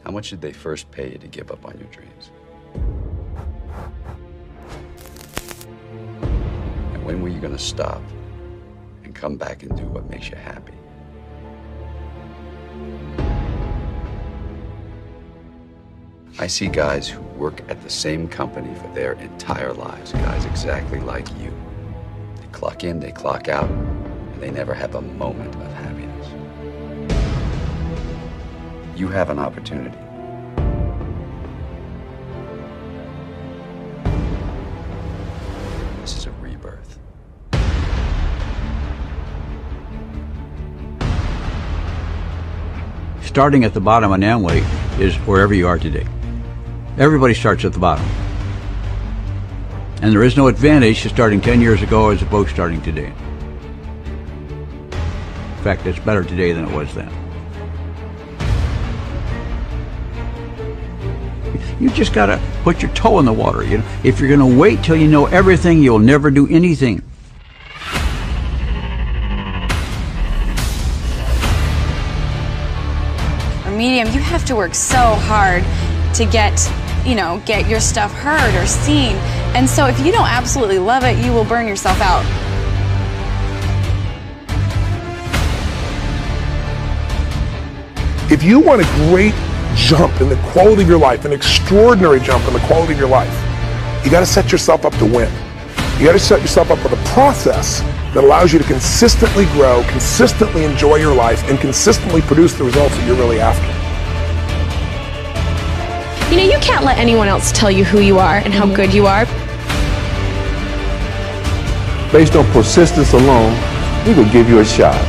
How much did they first pay you to give up on your dreams? And when were you going to stop and come back and do what makes you happy? I see guys who work at the same company for their entire lives, guys exactly like you. They clock in, they clock out, and they never have a moment of happiness. You have an opportunity. This is a rebirth. Starting at the bottom on Amway is wherever you are today. Everybody starts at the bottom. And there is no advantage to starting 10 years ago as opposed to starting today. In fact, it's better today than it was then. You just gotta put your toe in the water. You know, if you're gonna wait till you know everything, you'll never do anything. A medium, you have to work so hard to get your stuff heard or seen. And so if you don't absolutely love it, you will burn yourself out. If you want a great jump in the quality of your life, an extraordinary jump in the quality of your life, you got to set yourself up to win. You got to set yourself up with a process that allows you to consistently grow, consistently enjoy your life, and consistently produce the results that you're really after. You know, you can't let anyone else tell you who you are and how good you are. Based on persistence alone, we will give you a shot.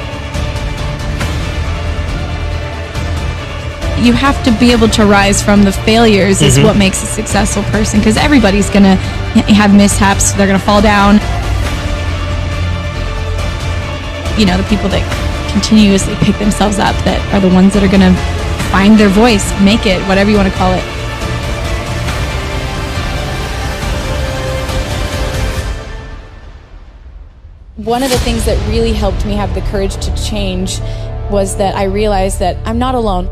You have to be able to rise from the failures is what makes a successful person, because everybody's going to have mishaps. They're going to fall down. You know, the people that continuously pick themselves up, that are the ones that are going to find their voice, make it, whatever you want to call it. One of the things that really helped me have the courage to change was that I realized that I'm not alone.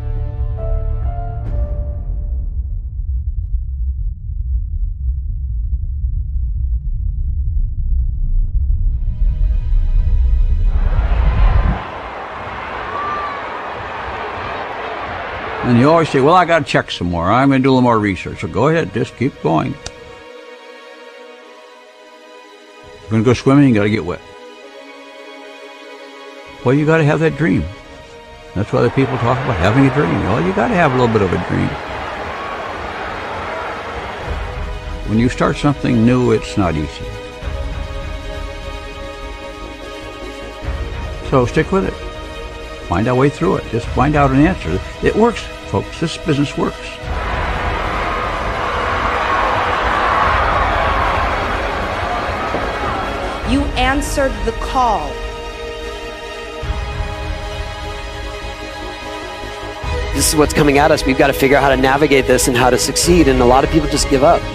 And you always say, well, I got to check some more. I'm going to do a little more research. So go ahead, just keep going. You're going to go swimming, you got to get wet. Well, you got to have that dream. That's why the people talk about having a dream. Well, you got to have a little bit of a dream. When you start something new, it's not easy. So stick with it. Find our way through it. Just find out an answer. It works, folks. This business works. You answered the call. This is what's coming at us. We've got to figure out how to navigate this and how to succeed. And a lot of people just give up.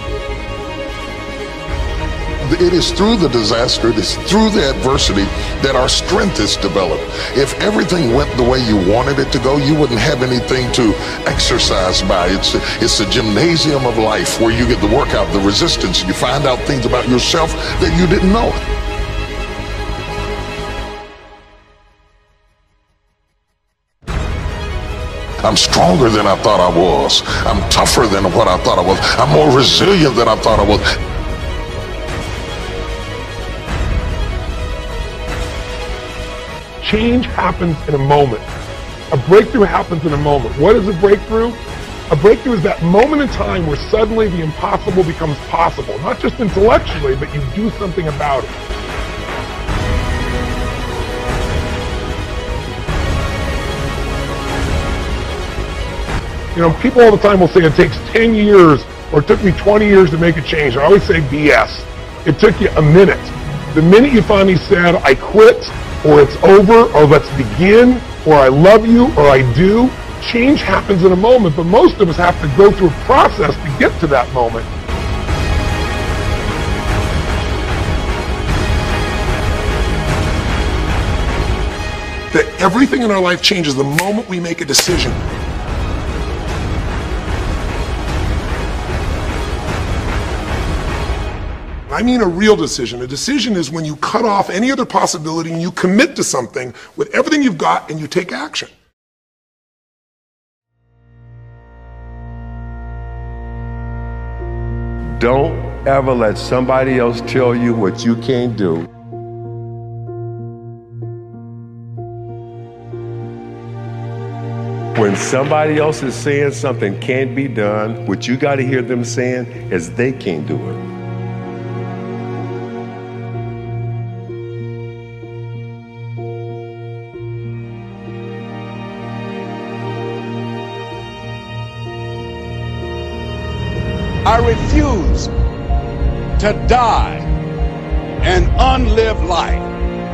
It is through the disaster, it is through the adversity that our strength is developed. If everything went the way you wanted it to go, you wouldn't have anything to exercise by. It's a gymnasium of life where you get the workout, the resistance, and you find out things about yourself that you didn't know. I'm stronger than I thought I was. I'm tougher than what I thought I was. I'm more resilient than I thought I was. Change happens in a moment. A breakthrough happens in a moment. What is a breakthrough? A breakthrough is that moment in time where suddenly the impossible becomes possible. Not just intellectually, but you do something about it. You know, people all the time will say it takes 10 years or it took me 20 years to make a change. I always say BS. It took you a minute. The minute you finally said, I quit, or it's over, or let's begin, or I love you, or I do, change happens in a moment, but most of us have to go through a process to get to that moment. That everything in our life changes the moment we make a decision. I mean a real decision. A decision is when you cut off any other possibility and you commit to something with everything you've got and you take action. Don't ever let somebody else tell you what you can't do. When somebody else is saying something can't be done, what you got to hear them saying is they can't do it. I refuse to die an unlived life.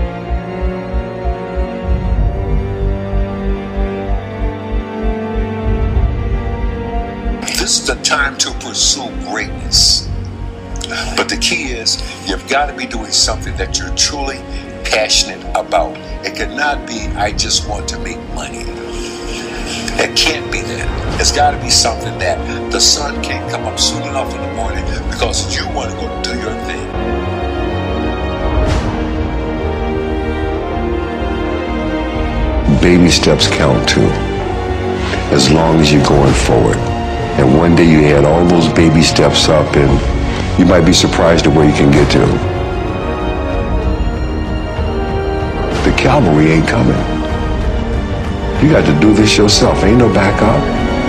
This is the time to pursue greatness. But the key is you've got to be doing something that you're truly passionate about. It cannot be, I just want to make money. It can't be that. It's got to be something that the sun can't come up soon enough in the morning because you want to go do your thing. Baby steps count too, as long as you're going forward. And one day you add all those baby steps up and you might be surprised at where you can get to. The cavalry ain't coming. You got to do this yourself. Ain't no backup.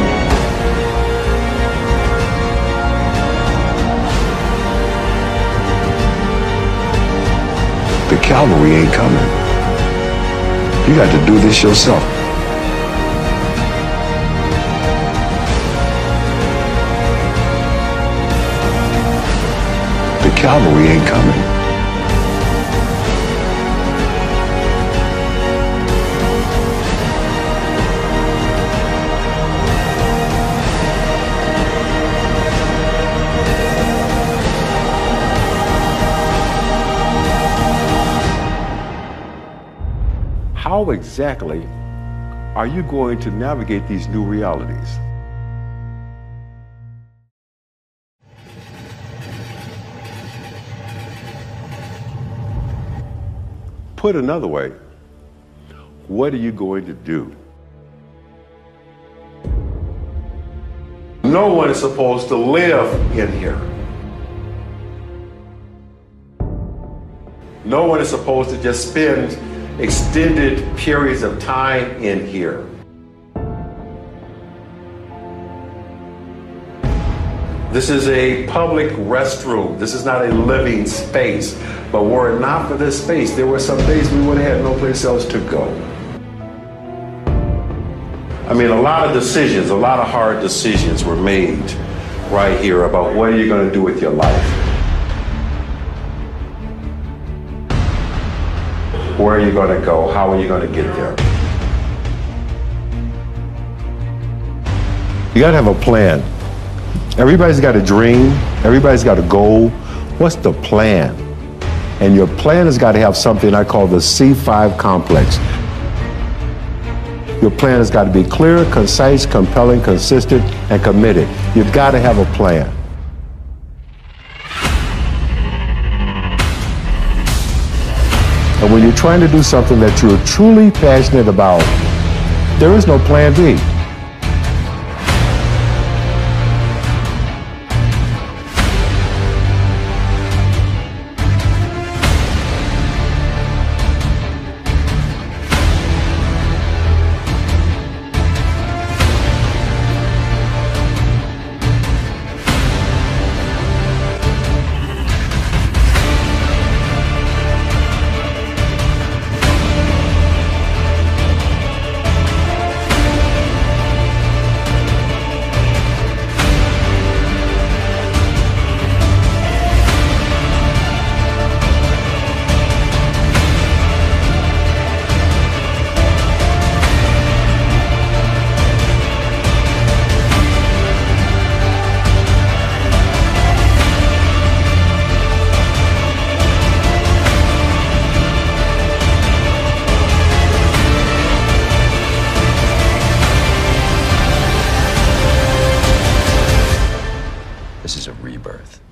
The cavalry ain't coming. You got to do this yourself. The cavalry ain't coming. How exactly are you going to navigate these new realities? Put another way, what are you going to do? No one is supposed to live in here. No one is supposed to just spend extended periods of time in here. This is a public restroom. This is not a living space. But were it not for this space, there were some days we would have had no place else to go. I mean, a lot of decisions, a lot of hard decisions were made right here about what are you going to do with your life? Where are you going to go? How are you going to get there? You got to have a plan. Everybody's got a dream. Everybody's got a goal. What's the plan? And your plan has got to have something I call the C5 complex. Your plan has got to be clear, concise, compelling, consistent, and committed. You've got to have a plan. And when you're trying to do something that you're truly passionate about, there is no plan B. This is a rebirth.